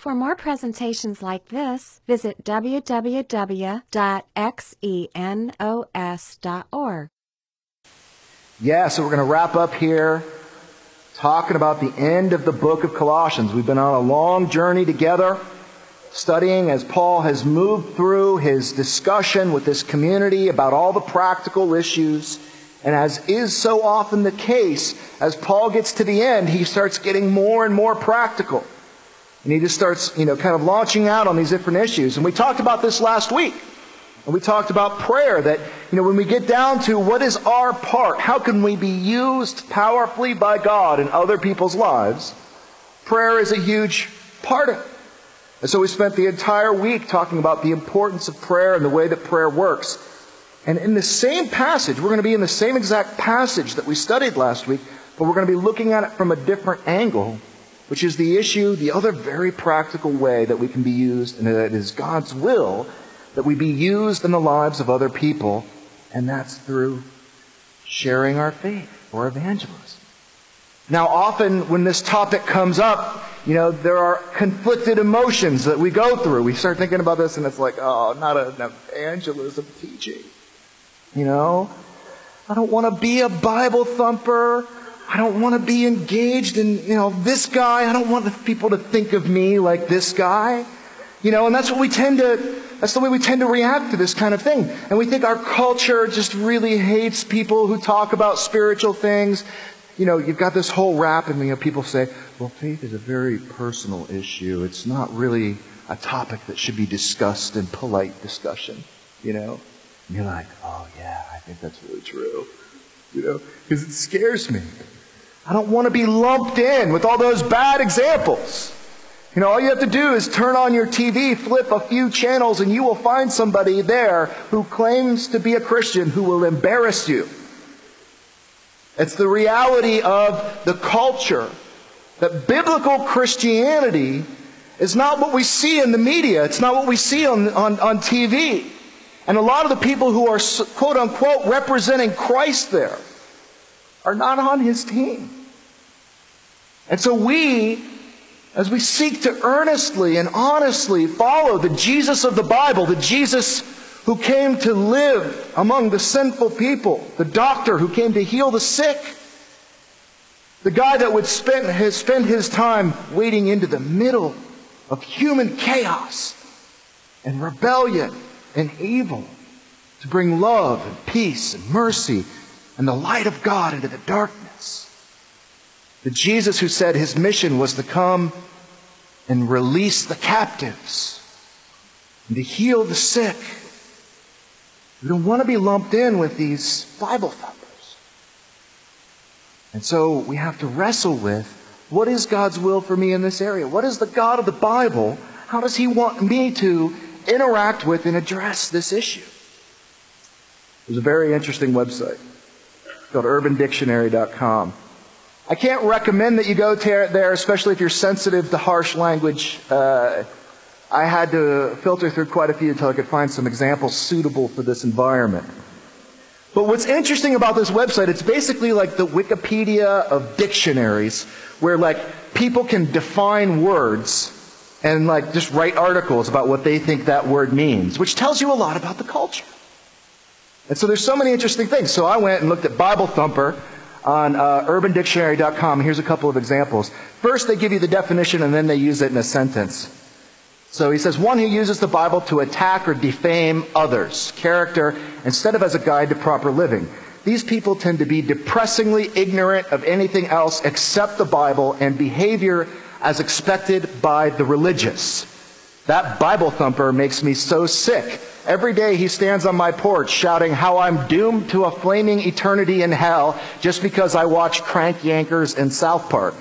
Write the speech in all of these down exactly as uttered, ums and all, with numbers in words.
For more presentations like this, visit w w w dot xenos dot org. Yeah, so we're going to wrap up here talking about the end of the book of Colossians. We've been on a long journey together, studying as Paul has moved through his discussion with this community about all the practical issues. And as is so often the case, as Paul gets to the end, he starts getting more and more practical. And he just starts, you know, kind of launching out on these different issues. And we talked about this last week. And we talked about prayer, that, you know, when we get down to what is our part, how can we be used powerfully by God in other people's lives, prayer is a huge part of it. And so we spent the entire week talking about the importance of prayer and the way that prayer works. And in the same passage, we're going to be in the same exact passage that we studied last week, but we're going to be looking at it from a different angle, which is the issue, the other very practical way that we can be used, and that it is God's will that we be used in the lives of other people, and that's through sharing our faith or evangelism. Now, often when this topic comes up, you know, there are conflicted emotions that we go through. We start thinking about this, and it's like, oh, not an evangelism teaching. You know, I don't want to be a Bible thumper. I don't want to be engaged in, you know, this guy. I don't want people to think of me like this guy. You know, and that's what we tend to, that's the way we tend to react to this kind of thing. And we think our culture just really hates people who talk about spiritual things. You know, you've got this whole rap, and you know, people say, well, faith is a very personal issue. It's not really a topic that should be discussed in polite discussion, you know. And you're like, oh yeah, I think that's really true. You know, because it scares me. I don't want to be lumped in with all those bad examples. You know, all you have to do is turn on your T V, flip a few channels, and you will find somebody there who claims to be a Christian who will embarrass you. It's the reality of the culture that biblical Christianity is not what we see in the media. It's not what we see on, on, on T V. And a lot of the people who are, quote unquote, representing Christ there are not on his team. And so we, as we seek to earnestly and honestly follow the Jesus of the Bible, the Jesus who came to live among the sinful people, the doctor who came to heal the sick, the guy that would spend his, spend his time wading into the middle of human chaos and rebellion and evil to bring love and peace and mercy and the light of God into the darkness. The Jesus who said his mission was to come and release the captives and to heal the sick. We don't want to be lumped in with these Bible thumpers. And so we have to wrestle with, what is God's will for me in this area? What is the God of the Bible? How does he want me to interact with and address this issue? There's a very interesting website called urban dictionary dot com. I can't recommend that you go there, especially if you're sensitive to harsh language. Uh, I had to filter through quite a few until I could find some examples suitable for this environment. But what's interesting about this website, it's basically like the Wikipedia of dictionaries, where like people can define words and like just write articles about what they think that word means, which tells you a lot about the culture. And so there's so many interesting things. So I went and looked at Bible Thumper on uh, urban dictionary dot com. Here's a couple of examples. First, they give you the definition, and then they use it in a sentence. So he says, one who uses the Bible to attack or defame others' character instead of as a guide to proper living. These people tend to be depressingly ignorant of anything else except the Bible and behavior as expected by the religious. That Bible thumper makes me so sick. Every day he stands on my porch shouting how I'm doomed to a flaming eternity in hell just because I watch Crank Yankers and South Park.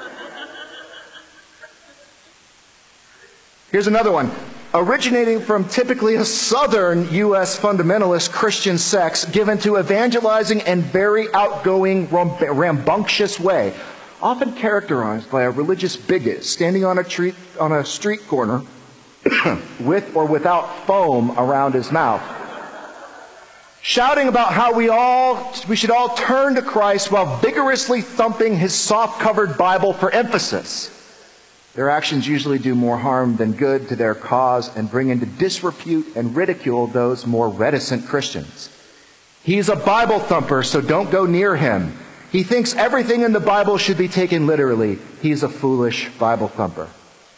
Here's another one. Originating from typically a southern U S fundamentalist Christian sect given to evangelizing in very outgoing, rambunctious way, often characterized by a religious bigot standing on a, treat, on a street corner with or without foam around his mouth, shouting about how we all we should all turn to Christ while vigorously thumping his soft-covered Bible for emphasis. Their actions usually do more harm than good to their cause and bring into disrepute and ridicule those more reticent Christians. He's a Bible thumper, so don't go near him. He thinks everything in the Bible should be taken literally. He's a foolish Bible thumper.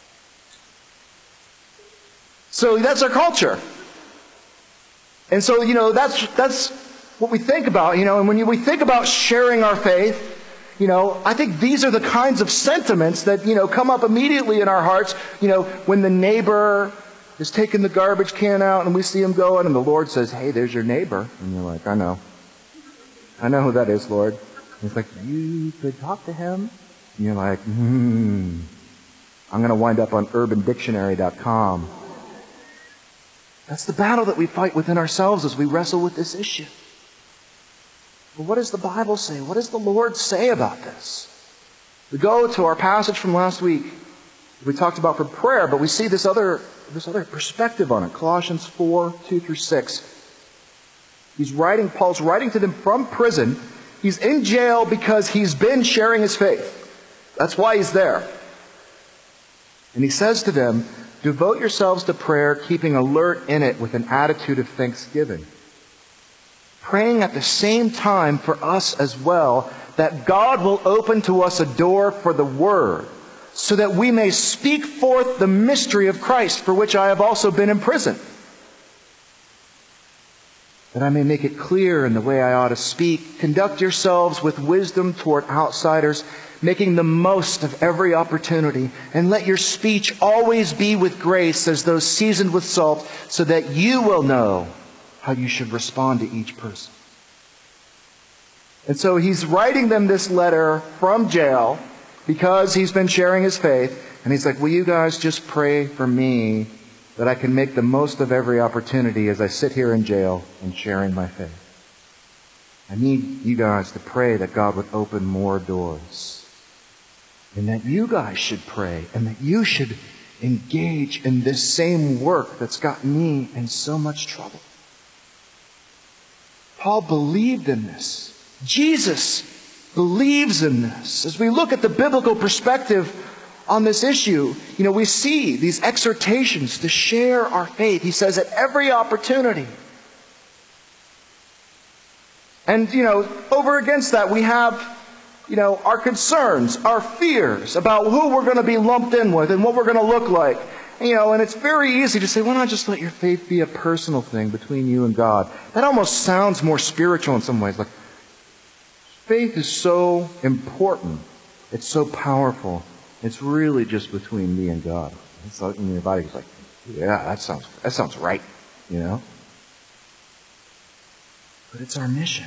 So that's our culture. And so, you know, that's that's what we think about, you know, and when you, we think about sharing our faith, you know, I think these are the kinds of sentiments that, you know, come up immediately in our hearts, you know, when the neighbor is taking the garbage can out and we see him going and the Lord says, hey, there's your neighbor. And you're like, I know. I know who that is, Lord. And he's like, you could talk to him. And you're like, hmm, I'm going to wind up on urban dictionary dot com. That's the battle that we fight within ourselves as we wrestle with this issue. But what does the Bible say? What does the Lord say about this? We go to our passage from last week. We talked about for prayer, but we see this other, this other perspective on it. Colossians four, two through six. He's writing, Paul's writing to them from prison. He's in jail because he's been sharing his faith. That's why he's there. And he says to them, devote yourselves to prayer, keeping alert in it with an attitude of thanksgiving. Praying at the same time for us as well, that God will open to us a door for the word, so that we may speak forth the mystery of Christ, for which I have also been imprisoned. That I may make it clear in the way I ought to speak. Conduct yourselves with wisdom toward outsiders, making the most of every opportunity. And let your speech always be with grace, as though seasoned with salt, so that you will know how you should respond to each person. And so he's writing them this letter from jail because he's been sharing his faith. And he's like, will you guys just pray for me that I can make the most of every opportunity as I sit here in jail and sharing my faith. I need you guys to pray that God would open more doors. And that you guys should pray and that you should engage in this same work that's got me in so much trouble. Paul believed in this. Jesus believes in this. As we look at the biblical perspective on this issue, you know, we see these exhortations to share our faith. He says at every opportunity. And, you know, over against that we have, you know, our concerns, our fears about who we're going to be lumped in with and what we're going to look like. You know, and it's very easy to say, why not just let your faith be a personal thing between you and God? That almost sounds more spiritual in some ways. Like, faith is so important. It's so powerful. It's really just between me and God. It's like in your body's like, yeah, that sounds that sounds right, you know? But it's our mission.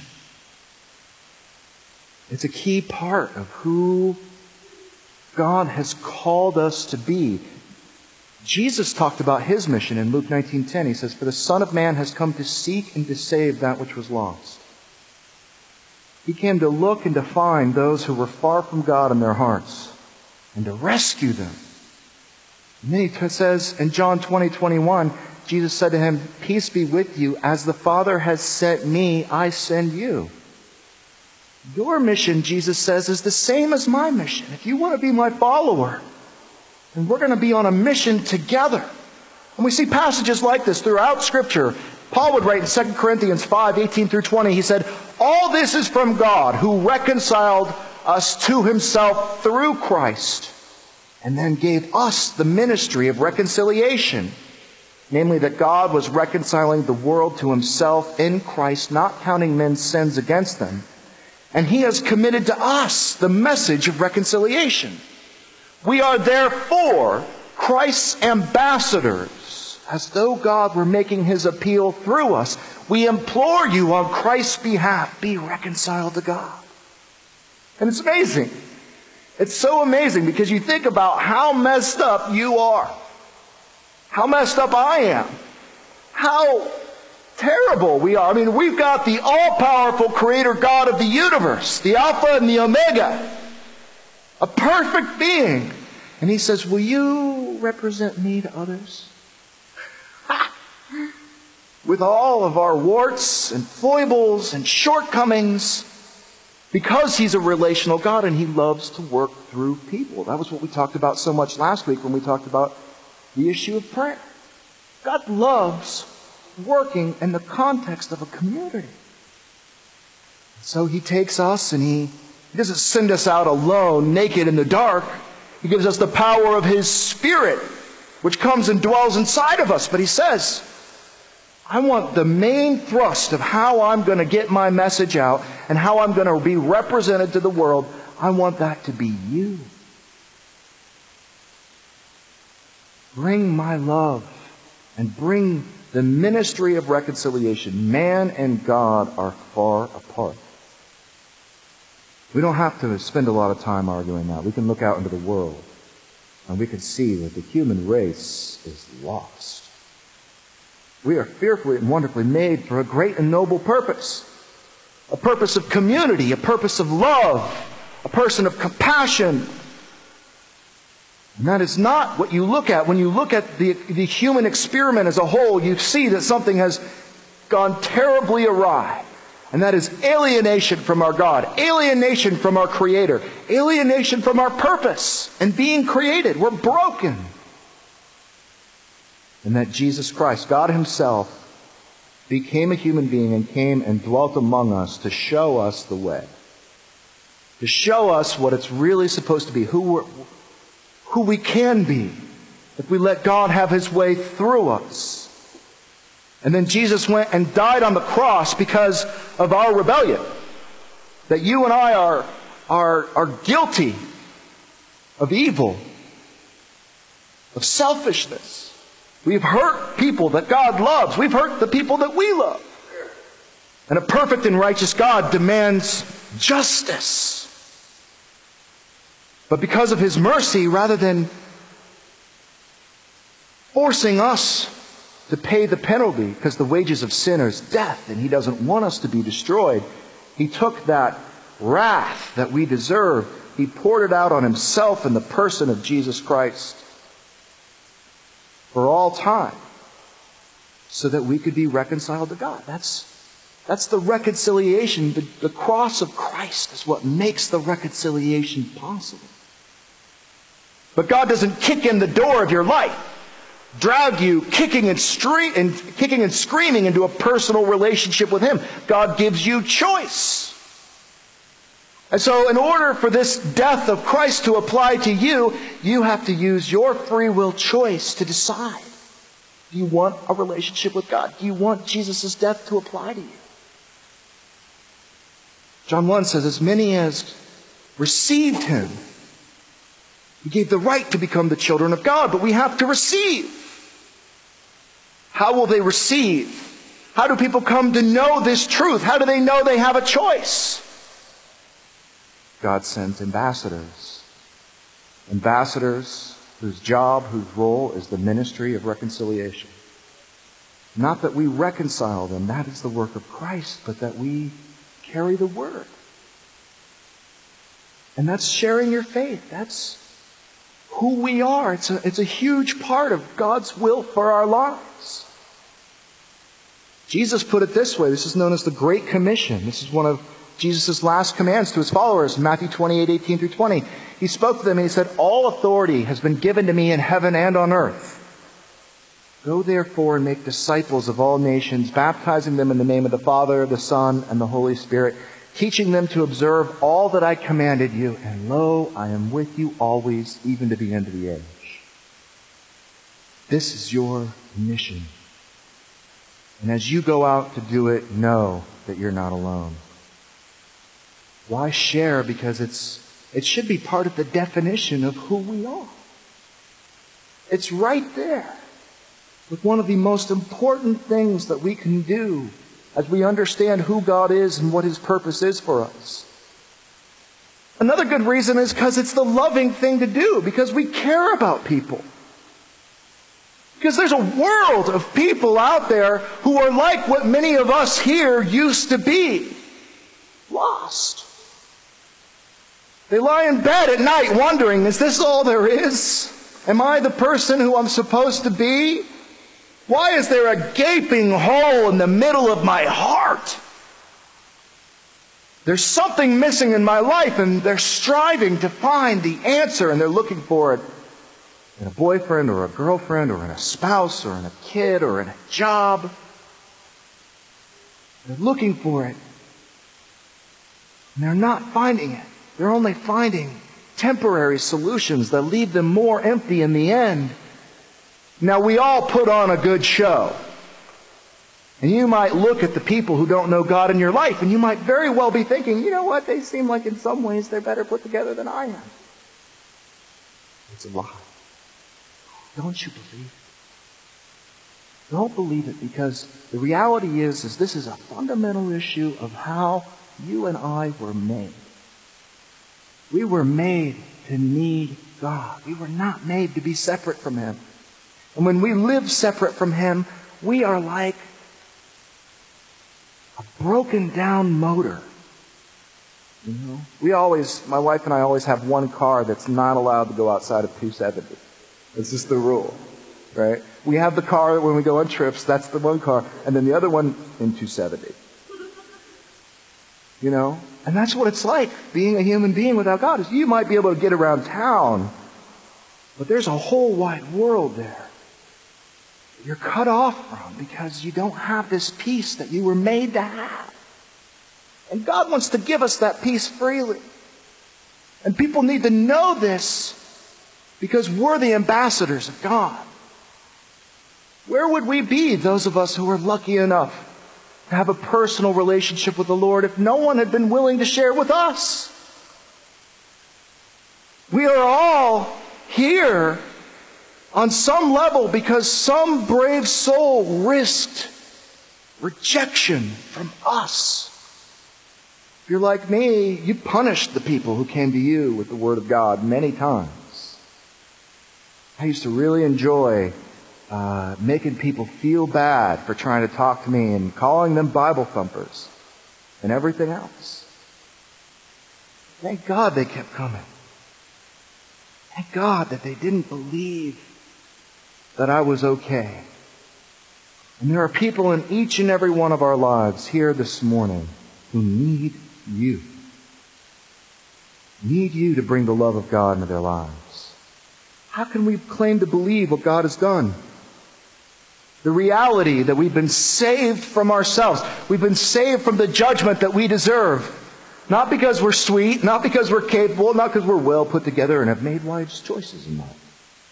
It's a key part of who God has called us to be. Jesus talked about his mission in Luke nineteen ten. He says, for the Son of Man has come to seek and to save that which was lost. He came to look and to find those who were far from God in their hearts and to rescue them. And then he says in John twenty, twenty-one, Jesus said to him, peace be with you. As the Father has sent me, I send you. Your mission, Jesus says, is the same as my mission. If you want to be my follower, then we're going to be on a mission together. And we see passages like this throughout Scripture. Paul would write in Second Corinthians five, eighteen through twenty, he said, all this is from God, who reconciled us to himself through Christ, and then gave us the ministry of reconciliation. Namely, that God was reconciling the world to himself in Christ, not counting men's sins against them. And he has committed to us the message of reconciliation. We are therefore Christ's ambassadors, as though God were making his appeal through us. We implore you on Christ's behalf, be reconciled to God. And it's amazing. It's so amazing because you think about how messed up you are. How messed up I am. How terrible we are. I mean, we've got the all-powerful creator God of the universe, the Alpha and the Omega, a perfect being. And he says, will you represent me to others? With all of our warts and foibles and shortcomings, Because he's a relational God and he loves to work through people. That was what we talked about so much last week when we talked about the issue of prayer. God loves working in the context of a community. So he takes us and he, he doesn't send us out alone, naked in the dark. He gives us the power of his Spirit, which comes and dwells inside of us. But he says, I want the main thrust of how I'm going to get my message out and how I'm going to be represented to the world. I want that to be you. Bring my love and bring the ministry of reconciliation. Man and God are far apart. We don't have to spend a lot of time arguing that. We can look out into the world and we can see that the human race is lost. We are fearfully and wonderfully made for a great and noble purpose. A purpose of community, a purpose of love, a person of compassion. And that is not what you look at. When you look at the, the human experiment as a whole, you see that something has gone terribly awry. And that is alienation from our God, alienation from our Creator, alienation from our purpose and being created. We're broken. And that Jesus Christ, God himself, became a human being and came and dwelt among us to show us the way. To show us what it's really supposed to be, who, we're, who we can be, if we let God have his way through us. And then Jesus went and died on the cross because of our rebellion. That you and I are, are, are guilty of evil, of selfishness. We've hurt people that God loves. We've hurt the people that we love. And a perfect and righteous God demands justice. But because of his mercy, rather than forcing us to pay the penalty, because the wages of sin is death, and he doesn't want us to be destroyed, he took that wrath that we deserve, he poured it out on himself in the person of Jesus Christ for all time, so that we could be reconciled to God. That's, that's the reconciliation. The, the cross of Christ is what makes the reconciliation possible. But God doesn't kick in the door of your life, drag you kicking and, stre- and, kicking and screaming into a personal relationship with him. God gives you choice. And so in order for this death of Christ to apply to you, you have to use your free will choice to decide. Do you want a relationship with God? Do you want Jesus' death to apply to you? John one says, as many as received him, he gave the right to become the children of God. But we have to receive. How will they receive? How do people come to know this truth? How do they know they have a choice? God sends ambassadors. Ambassadors whose job, whose role is the ministry of reconciliation. Not that we reconcile them, that is the work of Christ, but that we carry the word. And that's sharing your faith. That's who we are. It's a, it's a huge part of God's will for our lives. Jesus put it this way. This is known as the Great Commission. This is one of Jesus' last commands to his followers in Matthew twenty-eight, eighteen through twenty. He spoke to them and he said, all authority has been given to me in heaven and on earth. Go therefore and make disciples of all nations, baptizing them in the name of the Father, the Son, and the Holy Spirit, teaching them to observe all that I commanded you. And lo, I am with you always, even to the end of the age. This is your mission. And as you go out to do it, know that you're not alone. Why share? Because it's it should be part of the definition of who we are. It's right there with one of the most important things that we can do as we understand who God is and what his purpose is for us. Another good reason is because it's the loving thing to do, because we care about people. Because there's a world of people out there who are like what many of us here used to be. Lost. They lie in bed at night wondering, is this all there is? Am I the person who I'm supposed to be? Why is there a gaping hole in the middle of my heart? There's something missing in my life, and they're striving to find the answer, and they're looking for it in a boyfriend or a girlfriend or in a spouse or in a kid or in a job. They're looking for it, and they're not finding it. They're only finding temporary solutions that leave them more empty in the end. Now, we all put on a good show. And you might look at the people who don't know God in your life, and you might very well be thinking, you know what, they seem like in some ways they're better put together than I am. It's a lie. Don't you believe it? Don't believe it, because the reality is, is this is a fundamental issue of how you and I were made. We were made to need God. We were not made to be separate from Him. And when we live separate from Him, we are like a broken down motor. You know? We always, my wife and I always have one car that's not allowed to go outside of two seventy. It's just the rule, right? We have the car that when we go on trips, that's the one car, and then the other one in two seventy. You know? And that's what it's like being a human being without God. Is you might be able to get around town, but there's a whole wide world there you're cut off from because you don't have this peace that you were made to have. And God wants to give us that peace freely. And people need to know this because we're the ambassadors of God. Where would we be, those of us who are lucky enough to have a personal relationship with the Lord, if no one had been willing to share with us? We are all here on some level because some brave soul risked rejection from us. If you're like me, you punished the people who came to you with the Word of God many times. I used to really enjoy uh, making people feel bad for trying to talk to me and calling them Bible thumpers and everything else. Thank God they kept coming. Thank God that they didn't believe that I was okay. And there are people in each and every one of our lives here this morning who need you. Need you to bring the love of God into their lives. How can we claim to believe what God has done? The reality that we've been saved from ourselves. We've been saved from the judgment that we deserve. Not because we're sweet, not because we're capable, not because we're well put together and have made wise choices in life.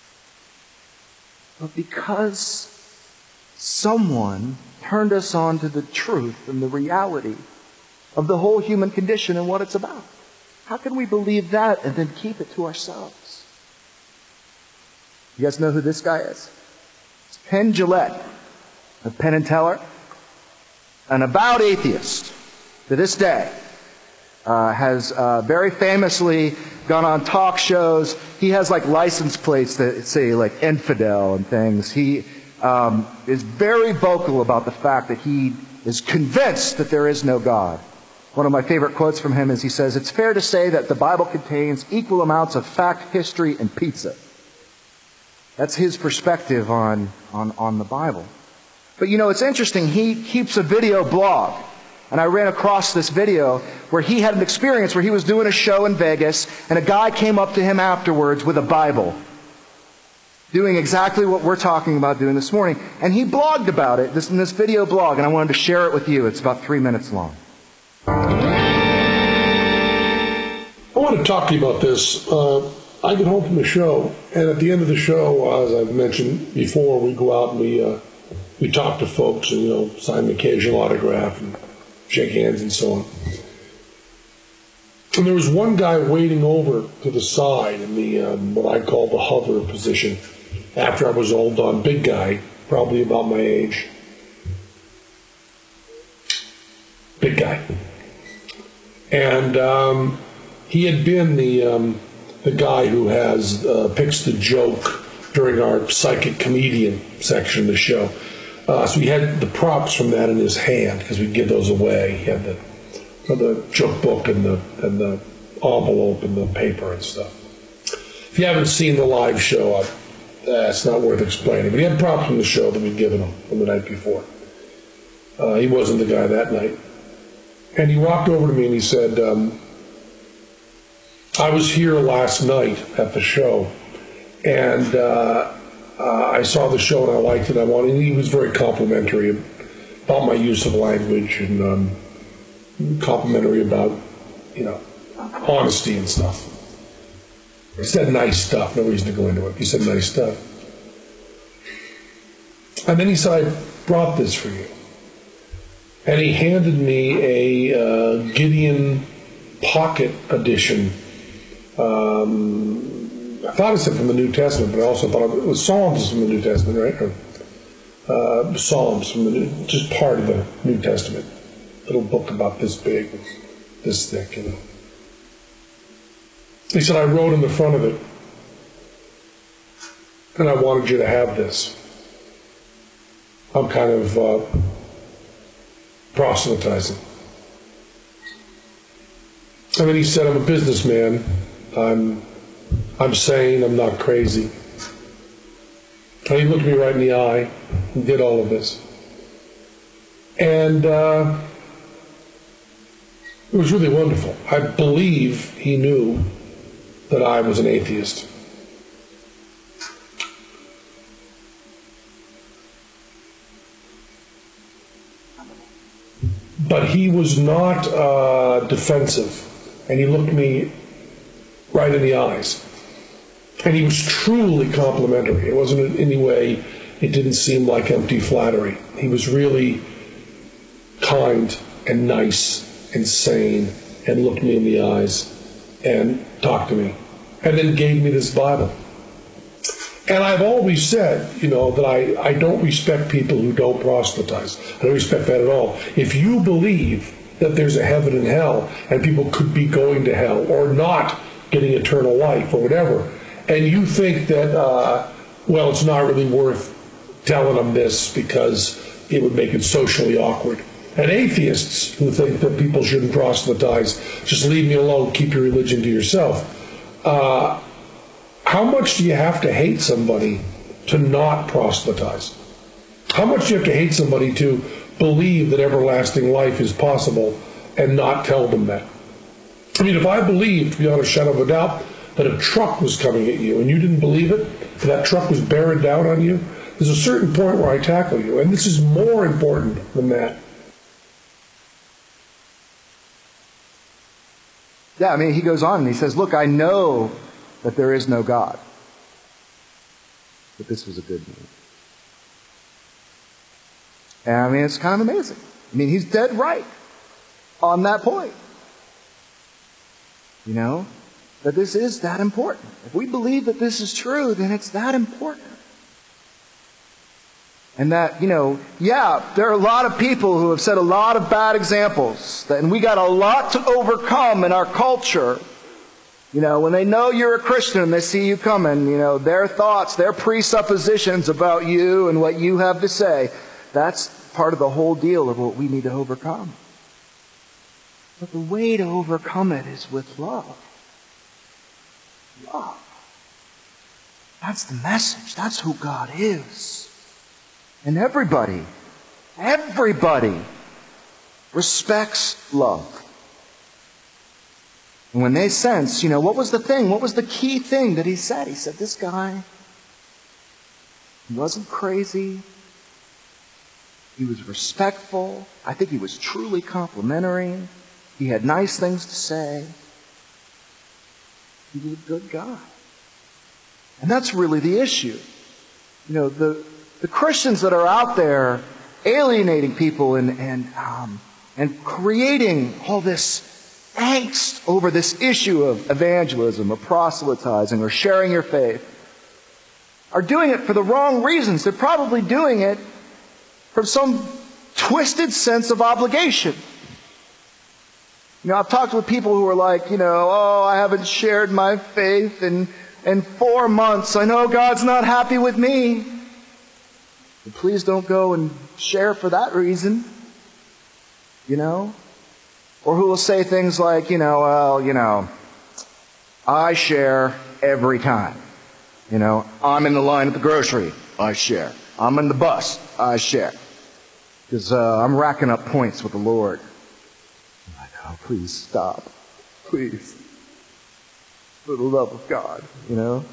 But because someone turned us on to the truth and the reality of the whole human condition and what it's about. How can we believe that and then keep it to ourselves? You guys know who this guy is? It's Penn Jillette of Penn and Teller, an avowed atheist to this day. Uh, has uh, very famously gone on talk shows. He has like license plates that say like infidel and things. He um, is very vocal about the fact that he is convinced that there is no God. One of my favorite quotes from him is he says, "It's fair to say that the Bible contains equal amounts of fact, history, and pizza." That's his perspective on, on, on the Bible. But you know, it's interesting. He keeps a video blog. And I ran across this video where he had an experience where he was doing a show in Vegas, and a guy came up to him afterwards with a Bible, doing exactly what we're talking about doing this morning. And he blogged about it this, in this video blog, and I wanted to share it with you. It's about three minutes long. I want to talk to you about this. Uh, I get home from the show, and at the end of the show, as I've mentioned before, we go out and we, uh, we talk to folks and, you know, sign the occasional autograph and shake hands and so on. And there was one guy waiting over to the side in the um, what I call the hover position after I was all done. Big guy, probably about my age. Big guy. And um, he had been the um, the guy who has uh, picks the joke during our psychic comedian section of the show. Uh, so he had the props from that in his hand because we'd give those away. He had the the joke book and the and the envelope and the paper and stuff. If you haven't seen the live show, I, uh, it's not worth explaining. But he had props from the show that we'd given him from the night before. Uh, he wasn't the guy that night. And he walked over to me and he said, um, I was here last night at the show, and uh, uh, I saw the show and I liked it. I wanted, and he was very complimentary about my use of language and um, complimentary about, you know, honesty and stuff. He said nice stuff, no reason to go into it. He said nice stuff. And then he said, I brought this for you. And he handed me a uh, Gideon Pocket Edition. Um, I thought it said from the New Testament, but I also thought it was Psalms from the New Testament, right? Or, uh, Psalms from the New, just part of the New Testament. Little book about this big, this thick, you know. He said, I wrote in the front of it, and I wanted you to have this. I'm kind of uh, proselytizing. And then he said, I'm a businessman. I'm, I'm sane. I'm not crazy. And he looked me right in the eye and did all of this. And uh, it was really wonderful. I believe he knew that I was an atheist. But he was not uh, defensive, and he looked me right in the eyes. And he was truly complimentary. It wasn't in any way, it didn't seem like empty flattery. He was really kind and nice and sane and looked me in the eyes and talked to me. And then gave me this Bible. And I've always said, you know, that I, I don't respect people who don't proselytize. I don't respect that at all. If you believe that there's a heaven and hell, and people could be going to hell, or not getting eternal life, or whatever, and you think that, uh, well, it's not really worth telling them this because it would make it socially awkward. And atheists who think that people shouldn't proselytize, just leave me alone, keep your religion to yourself. Uh, how much do you have to hate somebody to not proselytize? How much do you have to hate somebody to believe that everlasting life is possible and not tell them that? I mean, if I believed, beyond a shadow of a doubt, that a truck was coming at you and you didn't believe it, that that truck was bearing down on you, there's a certain point where I tackle you. And this is more important than that. Yeah, I mean, he goes on and he says, look, I know that there is no God. But this was a good news. And I mean, it's kind of amazing. I mean, he's dead right on that point. You know, that this is that important. If we believe that this is true, then it's that important. And that, you know, yeah, there are a lot of people who have set a lot of bad examples. And we got a lot to overcome in our culture. You know, when they know you're a Christian and they see you coming, you know, their thoughts, their presuppositions about you and what you have to say, that's part of the whole deal of what we need to overcome. But the way to overcome it is with love. Love. That's the message. That's who God is. And everybody, everybody respects love. And when they sense, you know, what was the thing? What was the key thing that he said? He said, this guy, he wasn't crazy. He was respectful. I think he was truly complimentary. He had nice things to say. He was a good guy. And that's really the issue. You know, the the Christians that are out there alienating people and and um, and creating all this angst over this issue of evangelism, or proselytizing, or sharing your faith, are doing it for the wrong reasons. They're probably doing it from some twisted sense of obligation. You know, I've talked with people who are like, you know, oh, I haven't shared my faith in, in four months. I know God's not happy with me. But please don't go and share for that reason. You know? Or who will say things like, you know, well, you know, I share every time. You know, I'm in the line at the grocery. I share. I'm in the bus. I share. Because uh, I'm racking up points with the Lord. oh, please stop. Please. For the love of God, you know?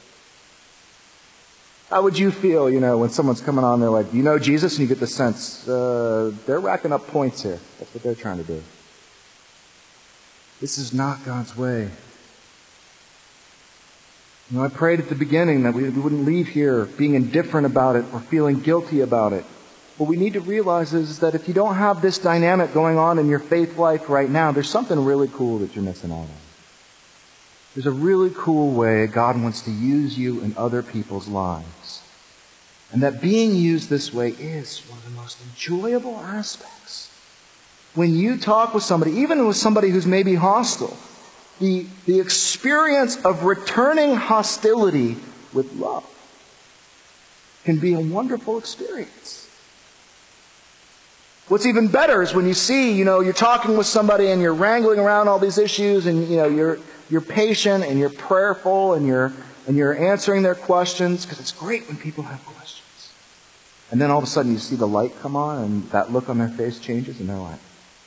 How would you feel, you know, when someone's coming on, they're like, do you know Jesus? And you get the sense, uh, they're racking up points here. That's what they're trying to do. This is not God's way. You know, I prayed at the beginning that we, we wouldn't leave here being indifferent about it or feeling guilty about it. What we need to realize is that if you don't have this dynamic going on in your faith life right now, there's something really cool that you're missing out on. There's a really cool way God wants to use you in other people's lives. And that being used this way is one of the most enjoyable aspects. When you talk with somebody, even with somebody who's maybe hostile, the, the experience of returning hostility with love can be a wonderful experience. What's even better is when you see, you know, you're talking with somebody and you're wrangling around all these issues and, you know, you're You're patient and you're prayerful and you're and you're answering their questions, because it's great when people have questions. And then all of a sudden you see the light come on and that look on their face changes and they're like,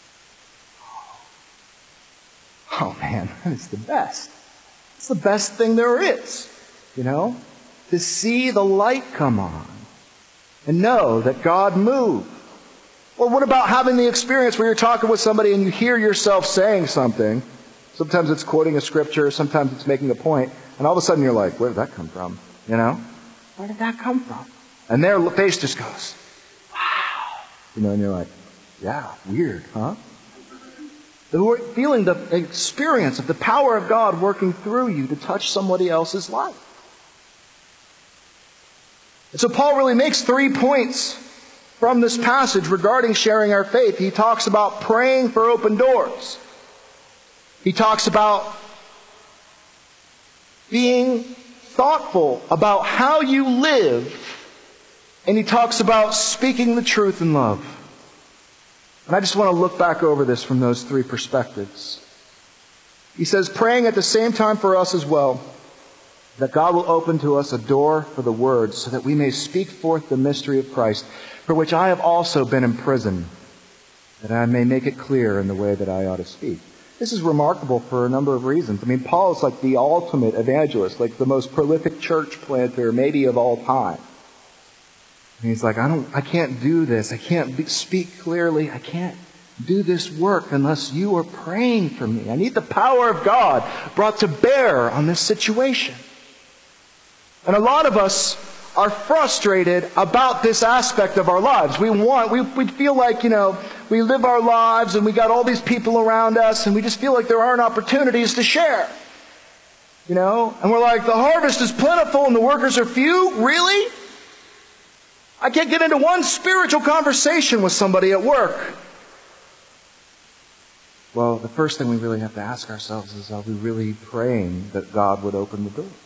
oh man, it's the best. It's the best thing there is, you know, to see the light come on and know that God moved. Or what about having the experience where you're talking with somebody and you hear yourself saying something? Sometimes it's quoting a scripture, sometimes it's making a point, and all of a sudden you're like, where did that come from? You know? Where did that come from? And their face just goes, wow. You know, and you're like, yeah, weird, huh? The feeling, the experience of the power of God working through you to touch somebody else's life. And so Paul really makes three points from this passage regarding sharing our faith. He talks about praying for open doors. He talks about being thoughtful about how you live. And he talks about speaking the truth in love. And I just want to look back over this from those three perspectives. He says, praying at the same time for us as well, that God will open to us a door for the word, so that we may speak forth the mystery of Christ, for which I have also been imprisoned, that I may make it clear in the way that I ought to speak. This is remarkable for a number of reasons. I mean, Paul is like the ultimate evangelist, like the most prolific church planter maybe of all time. And he's like, I don't, I can't do this. I can't be, speak clearly. I can't do this work unless you are praying for me. I need the power of God brought to bear on this situation. And a lot of us are frustrated about this aspect of our lives. We want, we, we feel like, you know, we live our lives and we got all these people around us and we just feel like there aren't opportunities to share. You know? And we're like, the harvest is plentiful and the workers are few? Really? I can't get into one spiritual conversation with somebody at work. Well, the first thing we really have to ask ourselves is, are we really praying that God would open the door?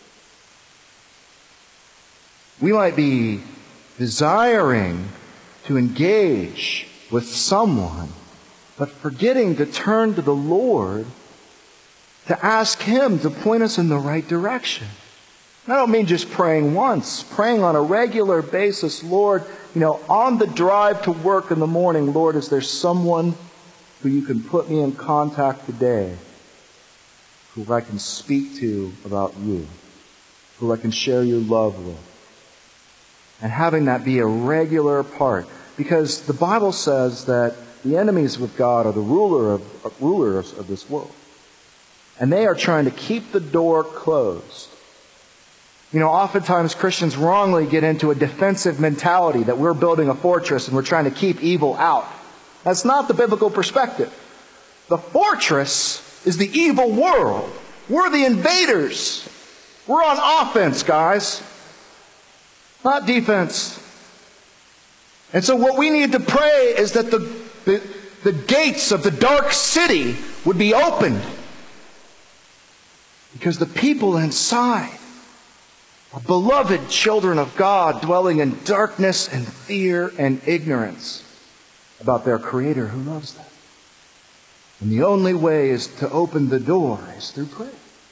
We might be desiring to engage with someone, but forgetting to turn to the Lord to ask Him to point us in the right direction. And I don't mean just praying once, praying on a regular basis. Lord, you know, on the drive to work in the morning, Lord, is there someone who you can put me in contact today, who I can speak to about you, who I can share your love with? And having that be a regular part. Because the Bible says that the enemies with God are the ruler of, uh, rulers of this world. And they are trying to keep the door closed. You know, oftentimes Christians wrongly get into a defensive mentality that we're building a fortress and we're trying to keep evil out. That's not the biblical perspective. The fortress is the evil world. We're the invaders. We're on offense, guys. Not defense. And so what we need to pray is that the, the, the gates of the dark city would be opened. Because the people inside are beloved children of God, dwelling in darkness and fear and ignorance about their Creator who loves them. And the only way is to open the door is through prayer.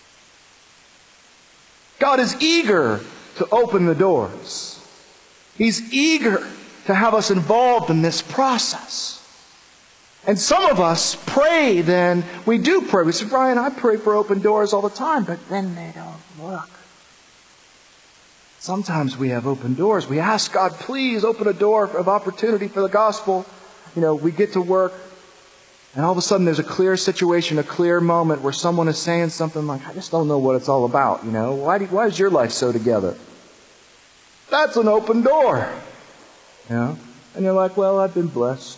God is eager to open the doors. He's eager to have us involved in this process. And some of us pray then, we do pray. We say, Brian, I pray for open doors all the time, but then they don't work. Sometimes we have open doors. We ask God, please open a door of opportunity for the gospel. You know, we get to work, and all of a sudden there's a clear situation, a clear moment where someone is saying something like, I just don't know what it's all about, you know. Why, do, why is your life so together? That's an open door. You know? And you're like, well, I've been blessed.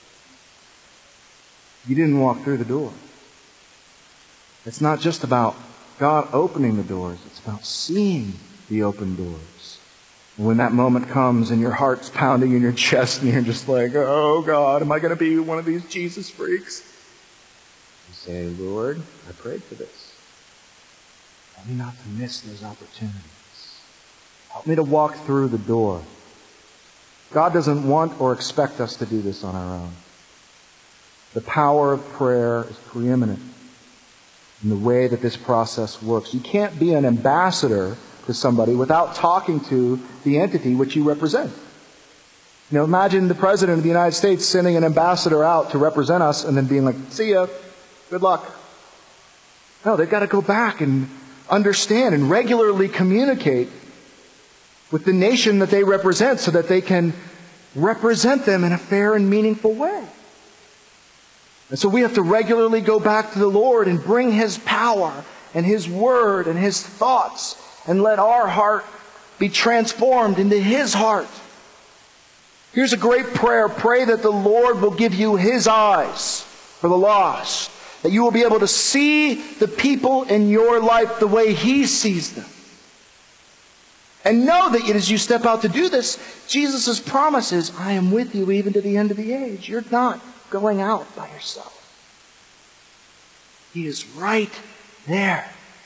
You didn't walk through the door. It's not just about God opening the doors. It's about seeing the open doors. And when that moment comes and your heart's pounding in your chest and you're just like, oh God, am I going to be one of these Jesus freaks? You say, Lord, I prayed for this. Help me not to miss those opportunities. Help me to walk through the door. God doesn't want or expect us to do this on our own. The power of prayer is preeminent in the way that this process works. You can't be an ambassador to somebody without talking to the entity which you represent. You know, imagine the President of the United States sending an ambassador out to represent us and then being like, see ya, good luck. No, they've got to go back and understand and regularly communicate with the nation that they represent so that they can represent them in a fair and meaningful way. And so we have to regularly go back to the Lord and bring His power and His Word and His thoughts and let our heart be transformed into His heart. Here's a great prayer. Pray that the Lord will give you His eyes for the lost, that you will be able to see the people in your life the way He sees them. And know that as you step out to do this, Jesus' promise is, I am with you even to the end of the age. You're not going out by yourself. He is right there.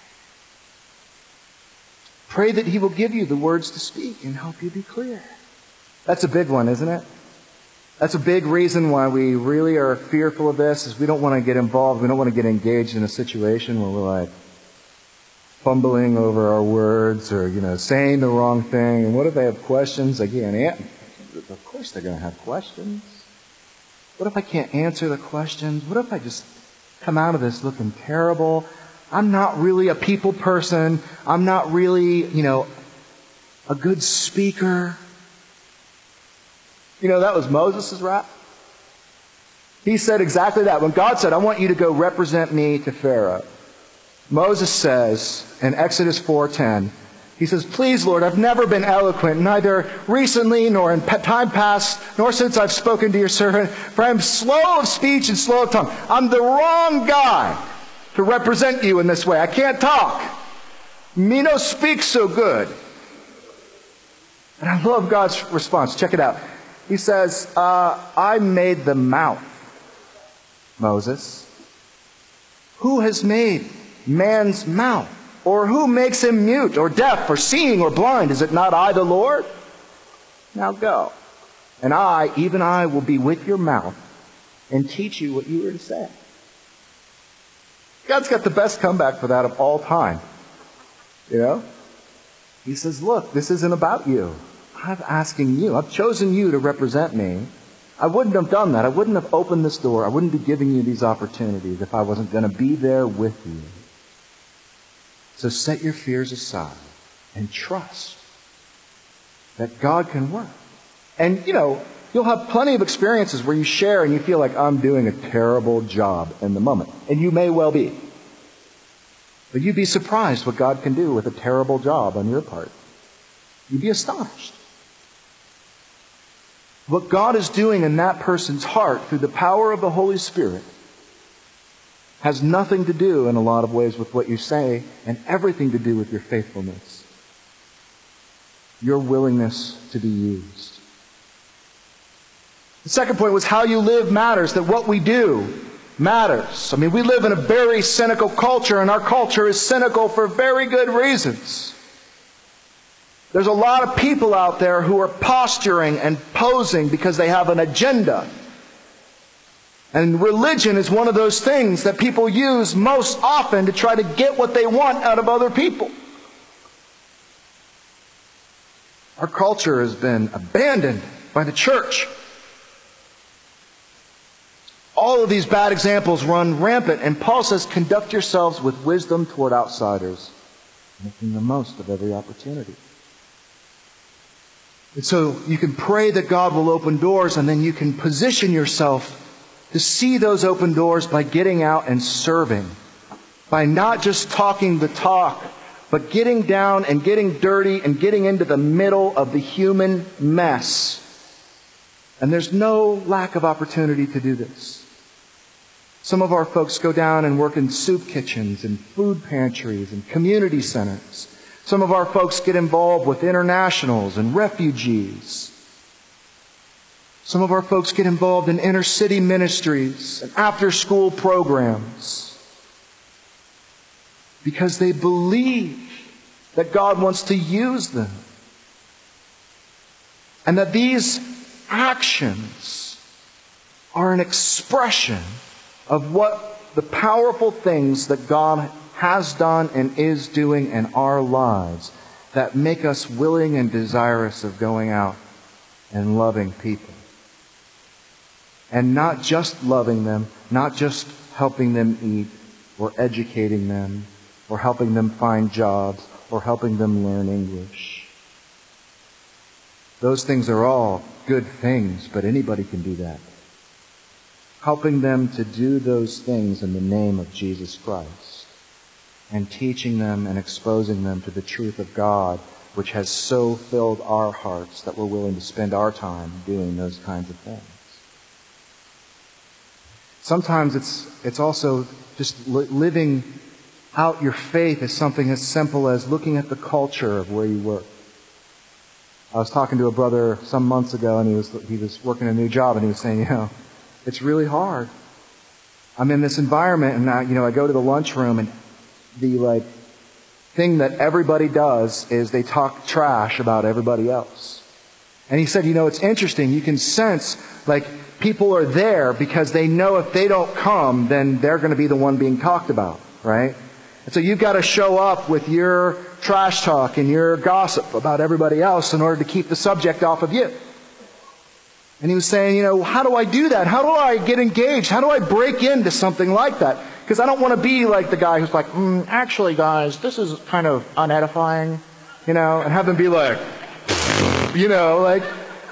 Pray that He will give you the words to speak and help you be clear. That's a big one, isn't it? That's a big reason why we really are fearful of this, is we don't want to get involved. We don't want to get engaged in a situation where we're like fumbling over our words or, you know, saying the wrong thing. And what if they have questions? I can't answer. Of course they're going to have questions. What if I can't answer the questions? What if I just come out of this looking terrible? I'm not really a people person. I'm not really, you know, a good speaker. You know, that was Moses' rap. He said exactly that. When God said, I want you to go represent me to Pharaoh, Moses says in Exodus four ten, he says, please, Lord, I've never been eloquent, neither recently nor in time past, nor since I've spoken to your servant, for I am slow of speech and slow of tongue. I'm the wrong guy to represent you in this way. I can't talk. Me no speak so good. And I love God's response. Check it out. He says, uh, I made the mouth, Moses. Who has made man's mouth? Or who makes him mute or deaf or seeing or blind? Is it not I, the Lord? Now go. And I, even I, will be with your mouth and teach you what you are to say. God's got the best comeback for that of all time. You know? He says, look, this isn't about you. I'm asking you. I've chosen you to represent me. I wouldn't have done that. I wouldn't have opened this door. I wouldn't be giving you these opportunities if I wasn't going to be there with you. So set your fears aside and trust that God can work. And, you know, you'll have plenty of experiences where you share and you feel like I'm doing a terrible job in the moment. And you may well be. But you'd be surprised what God can do with a terrible job on your part. You'd be astonished. What God is doing in that person's heart through the power of the Holy Spirit has nothing to do in a lot of ways with what you say and everything to do with your faithfulness, your willingness to be used. The second point was how you live matters, that what we do matters. I mean, we live in a very cynical culture, and our culture is cynical for very good reasons. There's a lot of people out there who are posturing and posing because they have an agenda. And religion is one of those things that people use most often to try to get what they want out of other people. Our culture has been abandoned by the church. all of these bad examples run rampant. And Paul says, conduct yourselves with wisdom toward outsiders, making the most of every opportunity. And so you can pray that God will open doors, and then you can position yourself to see those open doors by getting out and serving. By not just talking the talk, but getting down and getting dirty and getting into the middle of the human mess. And there's no lack of opportunity to do this. Some of our folks go down and work in soup kitchens and food pantries and community centers. Some of our folks get involved with internationals and refugees. Some of our folks get involved in inner city ministries and after-school programs because they believe that God wants to use them. And that these actions are an expression of what the powerful things that God has done and is doing in our lives that make us willing and desirous of going out and loving people. And not just loving them, not just helping them eat, or educating them, or helping them find jobs, or helping them learn English. Those things are all good things, but anybody can do that. Helping them to do those things in the name of Jesus Christ, and teaching them and exposing them to the truth of God, which has so filled our hearts that we're willing to spend our time doing those kinds of things. Sometimes it's it's also just li- living out your faith as something as simple as looking at the culture of where you work. I was talking to a brother some months ago, and he was he was working a new job, and he was saying, you know, it's really hard. I'm in this environment, and I, you know, I go to the lunchroom, and the like thing that everybody does is they talk trash about everybody else. And he said, you know, it's interesting. You can sense like people are there because they know if they don't come, then they're going to be the one being talked about, right? And so you've got to show up with your trash talk and your gossip about everybody else in order to keep the subject off of you. And he was saying, you know, how do I do that? How do I get engaged? How do I break into something like that? Because I don't want to be like the guy who's like, mm, actually, guys, this is kind of unedifying, you know, and have them be like, you know, like,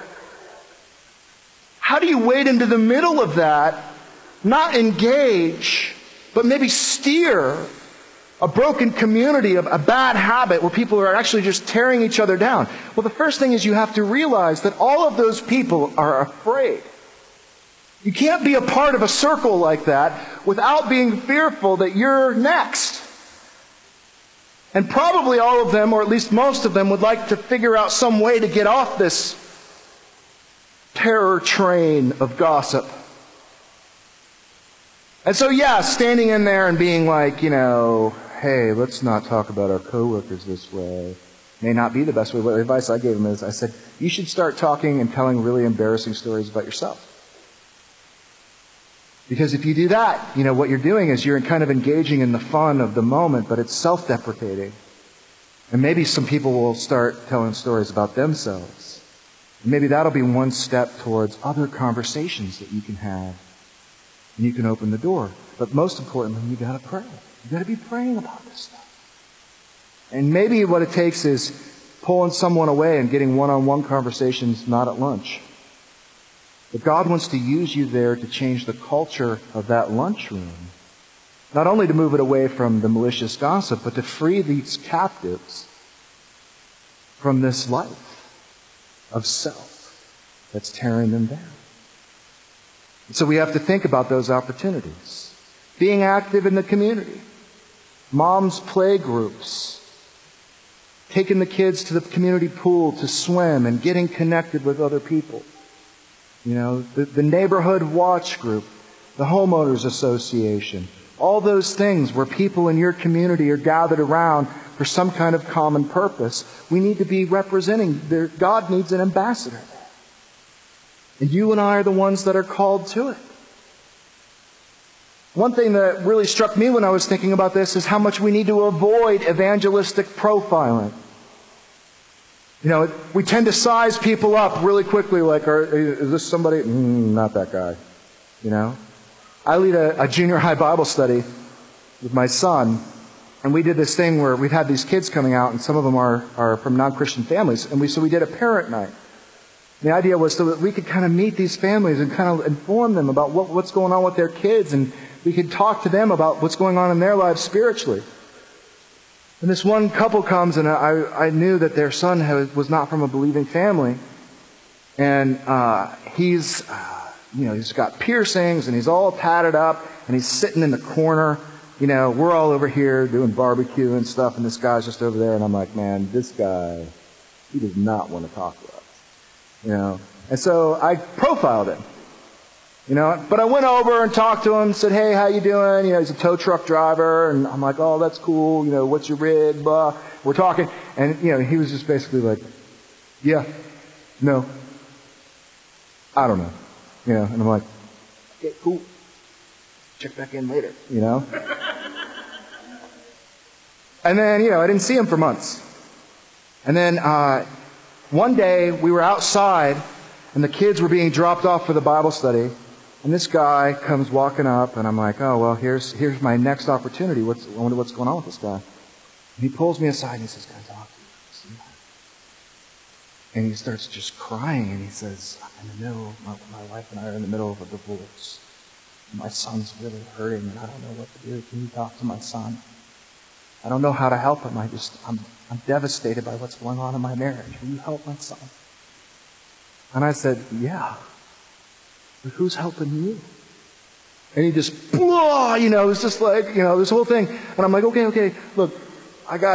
how do you wade into the middle of that, not engage, but maybe steer a broken community, a, a bad habit where people are actually just tearing each other down? Well, the first thing is you have to realize that all of those people are afraid. You can't be a part of a circle like that without being fearful that you're next. And probably all of them, or at least most of them, would like to figure out some way to get off this terror train of gossip. And so, yeah, standing in there and being like, you know, hey, let's not talk about our coworkers this way, may not be the best way. What advice I gave him is, I said, you should start talking and telling really embarrassing stories about yourself. Because if you do that, you know, what you're doing is you're kind of engaging in the fun of the moment, but it's self-deprecating. And maybe some people will start telling stories about themselves. Maybe that'll be one step towards other conversations that you can have. And you can open the door. But most importantly, you got to pray. You got to be praying about this stuff. And maybe what it takes is pulling someone away and getting one-on-one conversations, not at lunch. But God wants to use you there to change the culture of that lunchroom. Not only to move it away from the malicious gossip, but to free these captives from this life of self that's tearing them down. And so we have to think about those opportunities. Being active in the community. Moms' play groups. Taking the kids to the community pool to swim and getting connected with other people. You know, the, the neighborhood watch group, the homeowners association, all those things where people in your community are gathered around for some kind of common purpose. We need to be representing. Their, God needs an ambassador there. And you and I are the ones that are called to it. One thing that really struck me when I was thinking about this is how much we need to avoid evangelistic profiling. You know, we tend to size people up really quickly, like, are, is this somebody? Mm, not that guy. You know? I lead a, a junior high Bible study with my son, and we did this thing where we've had these kids coming out, and some of them are, are from non-Christian families, and we so we did a parent night. The idea was so that we could kind of meet these families and kind of inform them about what, what's going on with their kids, and we could talk to them about what's going on in their lives spiritually. And this one couple comes, and I, I knew that their son had, was not from a believing family, and uh, he's, uh, you know, he's got piercings, and he's all tatted up, and he's sitting in the corner. You know, we're all over here doing barbecue and stuff, and this guy's just over there, and I'm like, man, this guy, he does not want to talk to us. You know, and so I profiled him. You know, but I went over and talked to him, said, hey, how you doing? You know, he's a tow truck driver, and I'm like, oh, that's cool. You know, what's your rig? Blah. We're talking, and, you know, he was just basically like, yeah, no, I don't know. You know, and I'm like, okay, cool. Check back in later, you know? And then, you know, I didn't see him for months. And then uh, one day we were outside, and the kids were being dropped off for the Bible study. And this guy comes walking up, and I'm like, oh, well, here's here's my next opportunity. What's, I wonder what's going on with this guy. And he pulls me aside, and he says, can I talk to you? And he starts just crying, and he says, I'm in the middle, my, my wife and I are in the middle of a divorce. My son's really hurting, and I don't know what to do. Can you talk to my son? I don't know how to help him. I just, I'm, I'm devastated by what's going on in my marriage. Will you help my son? And I said, yeah. But who's helping you? And he just, blah, you know, it's just like, you know, this whole thing. And I'm like, okay, okay, look, I got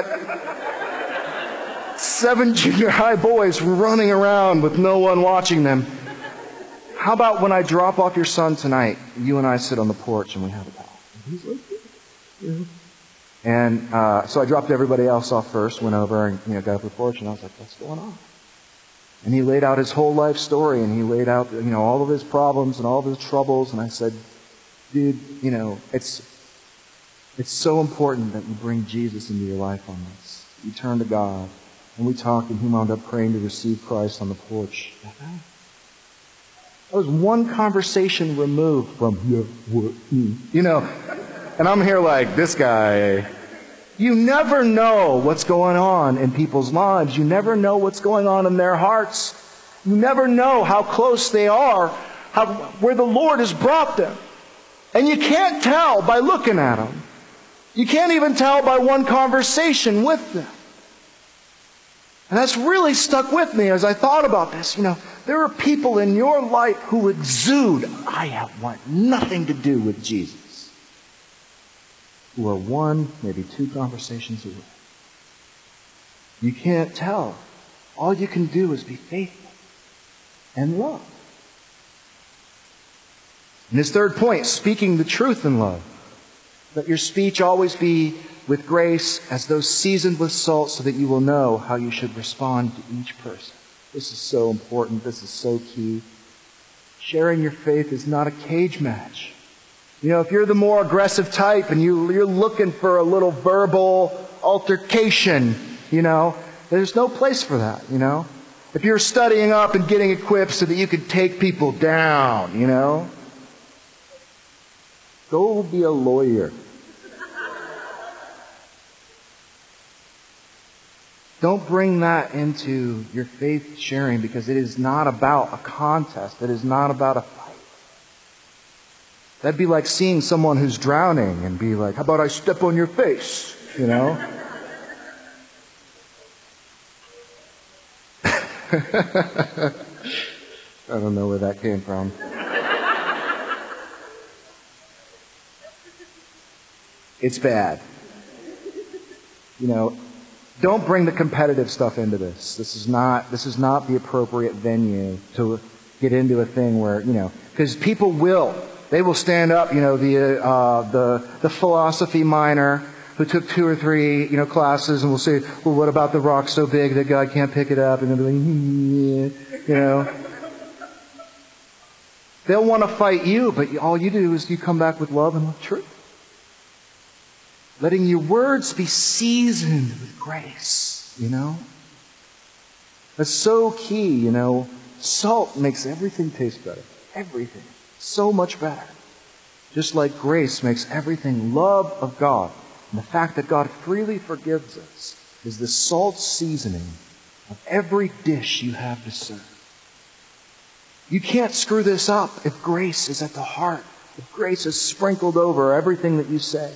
seven junior high boys running around with no one watching them. How about when I drop off your son tonight, you and I sit on the porch and we have a talk? And he's like, yeah. And uh, so I dropped everybody else off first, went over and, you know, got up the porch, and I was like, what's going on? And he laid out his whole life story, and he laid out, you know, all of his problems and all of his troubles. And I said, dude, you know, it's it's so important that you bring Jesus into your life on this. You turn to God. And we talked, and he wound up praying to receive Christ on the porch. That was one conversation removed from, yeah, what, mm. you know. And I'm here like, this guy. You never know what's going on in people's lives. You never know what's going on in their hearts. You never know how close they are, how, where the Lord has brought them. And you can't tell by looking at them. You can't even tell by one conversation with them. And that's really stuck with me as I thought about this. You know, there are people in your life who exude, I have want nothing to do with Jesus. Who are one, maybe two conversations away. You can't tell. All you can do is be faithful and love. And his third point, speaking the truth in love. Let your speech always be with grace as though seasoned with salt, so that you will know how you should respond to each person. This is so important. This is so key. Sharing your faith is not a cage match. You know, if you're the more aggressive type and you, you're looking for a little verbal altercation, you know, there's no place for that, you know. If you're studying up and getting equipped so that you can take people down, you know, go be a lawyer. Don't bring that into your faith sharing, because it is not about a contest. It is not about a fight. That'd be like seeing someone who's drowning and be like, how about I step on your face, you know? I don't know where that came from. It's bad. You know, don't bring the competitive stuff into this. This is not, this is not the appropriate venue to get into a thing where, you know, because people will. They will stand up, you know, the uh, the the philosophy minor who took two or three, you know, classes, and will say, well, what about the rock so big that God can't pick it up? And they'll be like, you know. They'll want to fight you, but all you do is you come back with love and with truth. Letting your words be seasoned with grace, you know. That's so key, you know. Salt makes everything taste better. Everything. So much better. Just like grace makes everything love of God, and the fact that God freely forgives us is the salt seasoning of every dish you have to serve. You can't screw this up if grace is at the heart, if grace is sprinkled over everything that you say.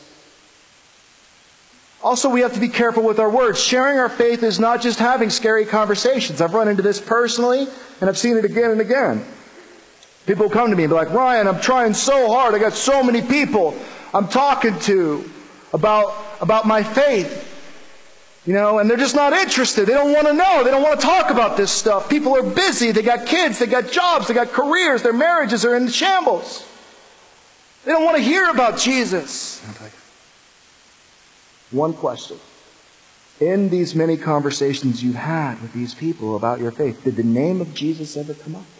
Also, we have to be careful with our words. Sharing our faith is not just having scary conversations. I've run into this personally, and I've seen it again and again. People come to me and be like, Ryan, I'm trying so hard. I got so many people I'm talking to about, about my faith. You know, and they're just not interested. They don't want to know. They don't want to talk about this stuff. People are busy. They got kids. They got jobs. They got careers. Their marriages are in shambles. They don't want to hear about Jesus. Like, one question. In these many conversations you had with these people about your faith, did the name of Jesus ever come up?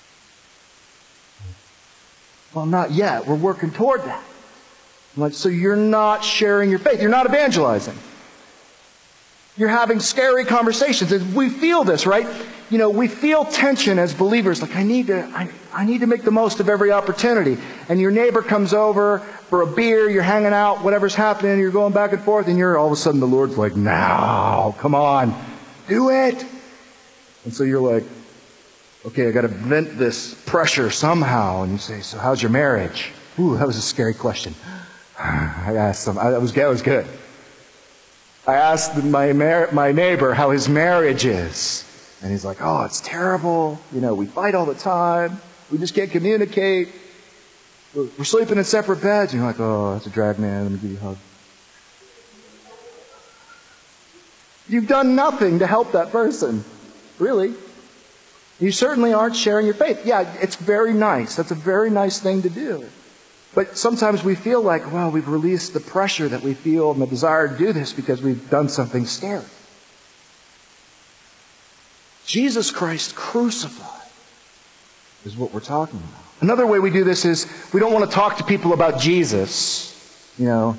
Well, not yet. We're working toward that. I'm like, so you're not sharing your faith. You're not evangelizing. You're having scary conversations. And we feel this, right? You know, we feel tension as believers. Like, I need to, I, I need to make the most of every opportunity. And your neighbor comes over for a beer, you're hanging out, whatever's happening, you're going back and forth, and you're all of a sudden the Lord's like, now, come on, do it. And so you're like, okay, I got to vent this pressure somehow. And you say, so how's your marriage? Ooh, that was a scary question. I asked them. That was, that was good. I asked my mar- my neighbor how his marriage is. And he's like, oh, it's terrible. You know, we fight all the time. We just can't communicate. We're, we're sleeping in separate beds. And you're like, oh, that's a drag, man. Let me give you a hug. You've done nothing to help that person. Really. You certainly aren't sharing your faith. Yeah, it's very nice. That's a very nice thing to do. But sometimes we feel like, well, we've released the pressure that we feel and the desire to do this because we've done something scary. Jesus Christ crucified is what we're talking about. Another way we do this is we don't want to talk to people about Jesus, you know.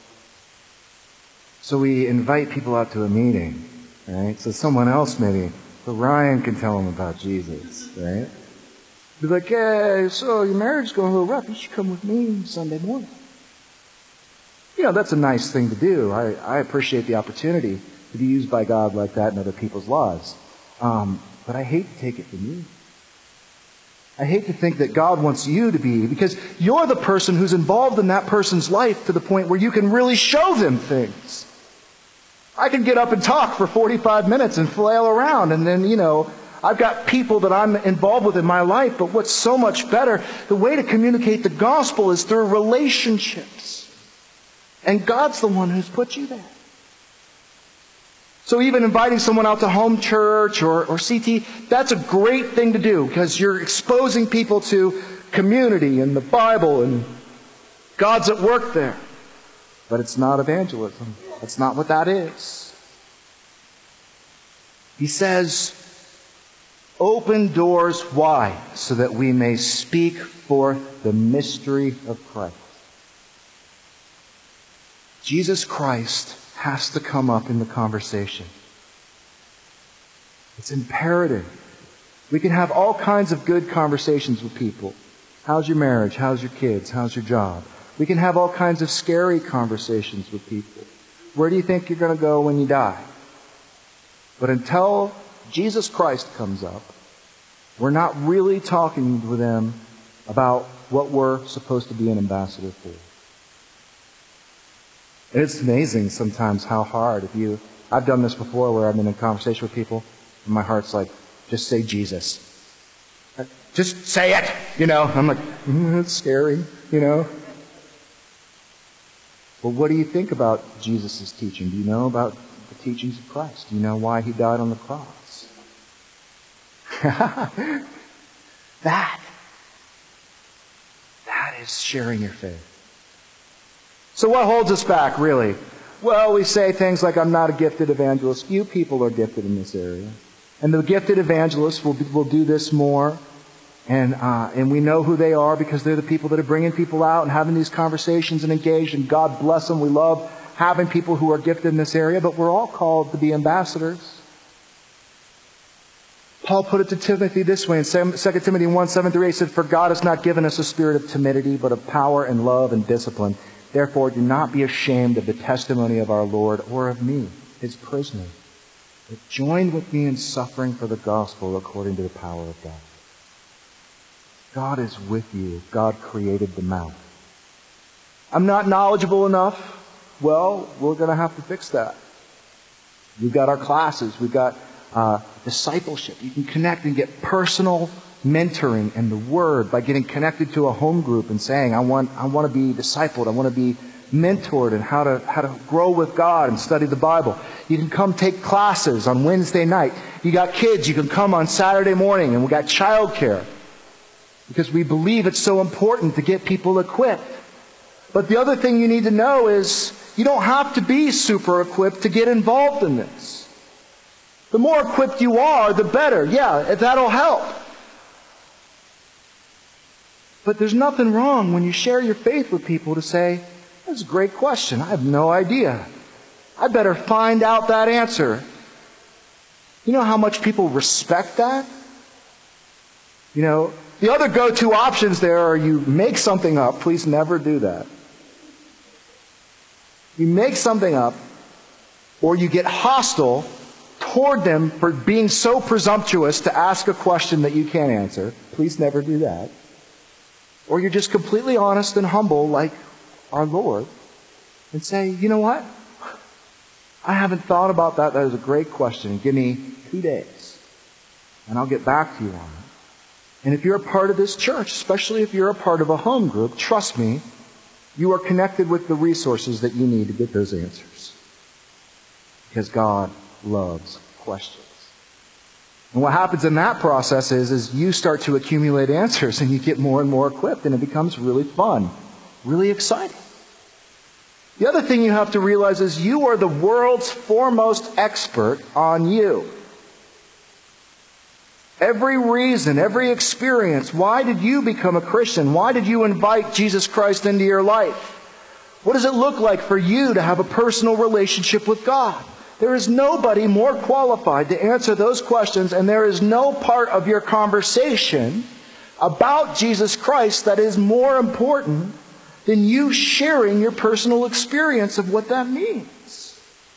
So we invite people out to a meeting, right? So someone else maybe, so Ryan can tell them about Jesus, right? Be like, hey, so your marriage is going a little rough. You should come with me Sunday morning. You know, that's a nice thing to do. I, I appreciate the opportunity to be used by God like that in other people's lives. Um, but I hate to take it from you. I hate to think that God wants you to be, because you're the person who's involved in that person's life to the point where you can really show them things. I can get up and talk for forty-five minutes and flail around, and then, you know, I've got people that I'm involved with in my life, but what's so much better, the way to communicate the gospel is through relationships. And God's the one who's put you there. So even inviting someone out to home church or, or C T, that's a great thing to do because you're exposing people to community and the Bible and God's at work there. But it's not evangelism. That's not what that is. He says, open doors wide so that we may speak forth the mystery of Christ. Jesus Christ has to come up in the conversation. It's imperative. We can have all kinds of good conversations with people. How's your marriage? How's your kids? How's your job? We can have all kinds of scary conversations with people. Where do you think you're going to go when you die? But until Jesus Christ comes up, we're not really talking with them about what we're supposed to be an ambassador for. And it's amazing sometimes how hard, if you, I've done this before where I've been in conversation with people, and my heart's like, just say Jesus. Just say it, you know. I'm like, mm, it's scary, you know. Well, what do you think about Jesus' teaching? Do you know about the teachings of Christ? Do you know why He died on the cross? that, that is sharing your faith. So what holds us back, really? Well, we say things like, I'm not a gifted evangelist. Few people are gifted in this area. And the gifted evangelists will, will do this more. And uh, and we know who they are because they're the people that are bringing people out and having these conversations and engaged. And God bless them. We love having people who are gifted in this area. But we're all called to be ambassadors. Paul put it to Timothy this way in Second Timothy one, seven through eight, said, "For God has not given us a spirit of timidity, but of power and love and discipline. Therefore, do not be ashamed of the testimony of our Lord or of me, his prisoner, but join with me in suffering for the gospel according to the power of God." God is with you. God created the mouth. I'm not knowledgeable enough. Well, we're going to have to fix that. We've got our classes. We've got uh, discipleship. You can connect and get personal mentoring in the Word by getting connected to a home group and saying, I want I want to be discipled. I want to be mentored in how to how to grow with God and study the Bible. You can come take classes on Wednesday night. You got kids, you can come on Saturday morning, and we got childcare because we believe it's so important to get people equipped. But the other thing you need to know is you don't have to be super equipped to get involved in this. The more equipped you are, the better. Yeah, that'll help. But there's nothing wrong when you share your faith with people to say, "That's a great question. I have no idea. I better find out that answer." You know how much people respect that? You know, the other go-to options there are you make something up. Please never do that. You make something up, or you get hostile toward them for being so presumptuous to ask a question that you can't answer. Please never do that. Or you're just completely honest and humble like our Lord and say, "You know what? I haven't thought about that. That is a great question. Give me two days and I'll get back to you on it." And if you're a part of this church, especially if you're a part of a home group, trust me, you are connected with the resources that you need to get those answers. Because God loves questions. And what happens in that process is, is you start to accumulate answers and you get more and more equipped and it becomes really fun, really exciting. The other thing you have to realize is you are the world's foremost expert on you. Every reason, every experience, why did you become a Christian? Why did you invite Jesus Christ into your life? What does it look like for you to have a personal relationship with God? There is nobody more qualified to answer those questions, and there is no part of your conversation about Jesus Christ that is more important than you sharing your personal experience of what that means.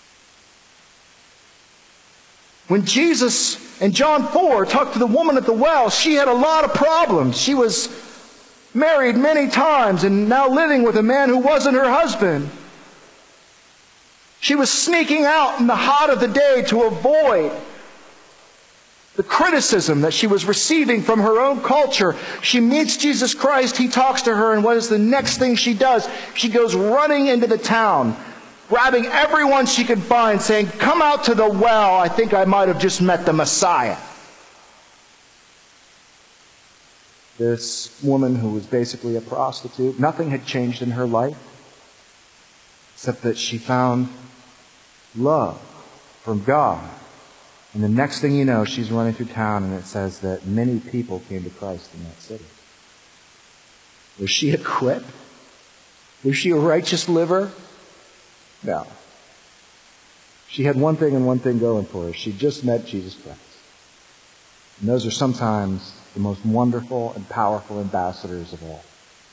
When Jesus in John four talked to the woman at the well, she had a lot of problems. She was married many times and now living with a man who wasn't her husband. She was sneaking out in the hot of the day to avoid the criticism that she was receiving from her own culture. She meets Jesus Christ. He talks to her, and what is the next thing she does? She goes running into the town, grabbing everyone she could find, saying, "Come out to the well. I think I might have just met the Messiah." This woman who was basically a prostitute, nothing had changed in her life except that she found love from God. And the next thing you know, she's running through town, and it says that many people came to Christ in that city. Was she equipped? Was she a righteous liver? No. She had one thing and one thing going for her. She just met Jesus Christ. And those are sometimes the most wonderful and powerful ambassadors of all.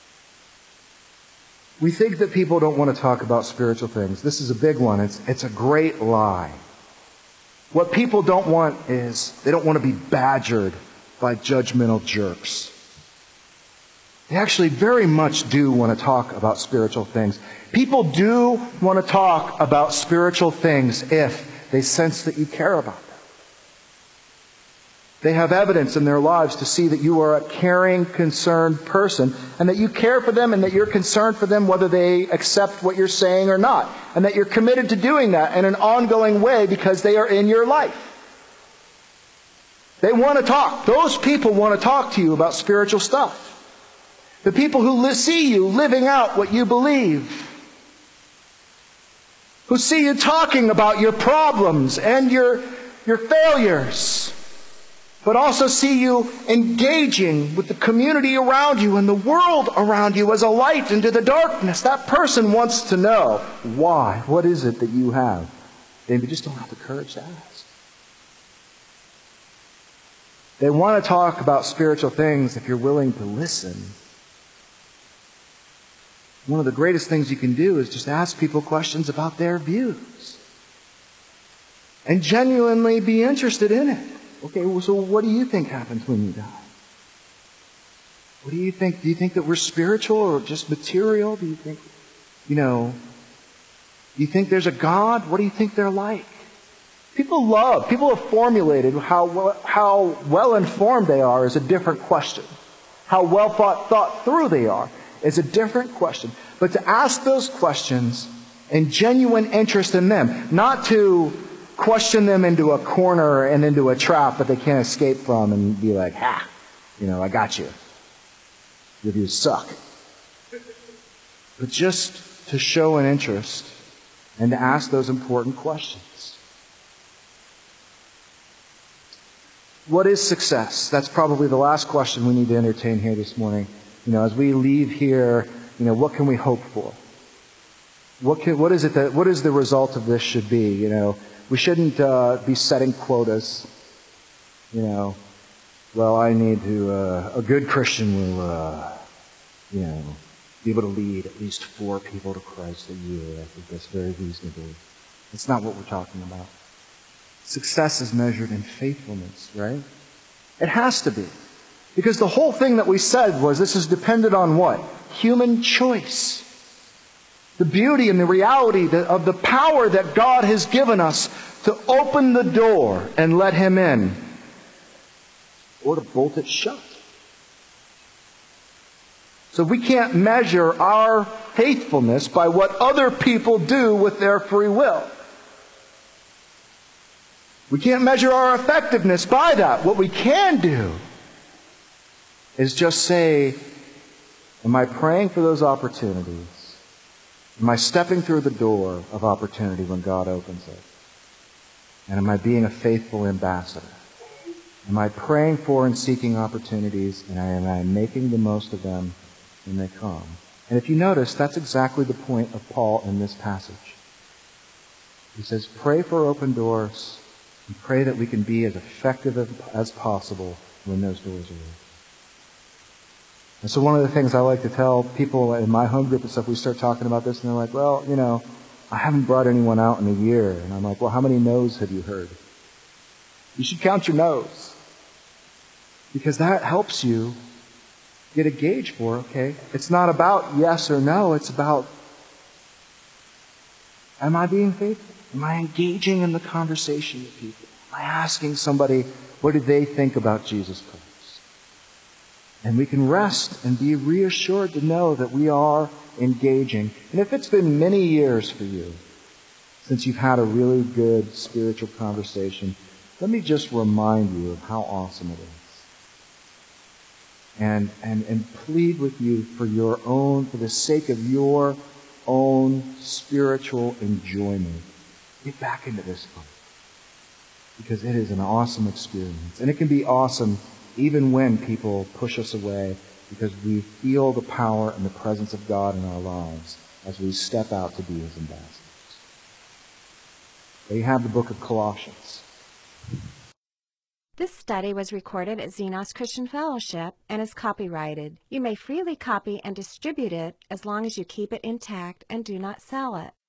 We think that people don't want to talk about spiritual things. This is a big one. It's, it's a great lie. What people don't want is, they don't want to be badgered by judgmental jerks. They actually very much do want to talk about spiritual things. People do want to talk about spiritual things if they sense that you care about them. They have evidence in their lives to see that you are a caring, concerned person, and that you care for them, and that you're concerned for them whether they accept what you're saying or not, and that you're committed to doing that in an ongoing way because they are in your life. They want to talk. Those people want to talk to you about spiritual stuff. The people who li- see you living out what you believe, who see you talking about your problems and your, your failures, but also see you engaging with the community around you and the world around you as a light into the darkness. That person wants to know why. What is it that you have? They just don't have the courage to ask. They want to talk about spiritual things if you're willing to listen. One of the greatest things you can do is just ask people questions about their views. And genuinely be interested in it. Okay, well, so what do you think happens when you die? What do you think? Do you think that we're spiritual or just material? Do you think, you know, do you think there's a God? What do you think they're like? People love, people have formulated how, how well informed they are is a different question. How well thought, thought through they are is a different question. But to ask those questions and genuine interest in them, not to question them into a corner and into a trap that they can't escape from and be like, ha, you know, I got you. Your views suck. But just to show an interest and to ask those important questions. What is success? That's probably the last question we need to entertain here this morning. You know, as we leave here, you know, what can we hope for? What can, what is it that, what is the result of this should be? You know, we shouldn't uh, be setting quotas. You know, well, I need to, uh, a good Christian will, uh, you know, be able to lead at least four people to Christ a year. I think that's very reasonable. That's not what we're talking about. Success is measured in faithfulness, right? It has to be. Because the whole thing that we said was this is dependent on what? Human choice. The beauty and the reality of the power that God has given us to open the door and let Him in, or to bolt it shut. So we can't measure our faithfulness by what other people do with their free will. We can't measure our effectiveness by that. What we can do is just say, am I praying for those opportunities? Am I stepping through the door of opportunity when God opens it? And am I being a faithful ambassador? Am I praying for and seeking opportunities, and am I making the most of them when they come? And if you notice, that's exactly the point of Paul in this passage. He says, pray for open doors, and pray that we can be as effective as possible when those doors are open. And so one of the things I like to tell people in my home group and stuff, we start talking about this, and they're like, well, you know, I haven't brought anyone out in a year. And I'm like, well, how many no's have you heard? You should count your no's. Because that helps you get a gauge for, okay, it's not about yes or no, it's about, am I being faithful? Am I engaging in the conversation with people? Am I asking somebody, what do they think about Jesus Christ? And we can rest and be reassured to know that we are engaging. And if it's been many years for you since you've had a really good spiritual conversation, let me just remind you of how awesome it is. And, and, and plead with you for your own, for the sake of your own spiritual enjoyment. Get back into this one. Because it is an awesome experience. And it can be awesome even when people push us away, because we feel the power and the presence of God in our lives as we step out to be His ambassadors. There you have the book of Colossians. This study was recorded at Xenos Christian Fellowship and is copyrighted. You may freely copy and distribute it as long as you keep it intact and do not sell it.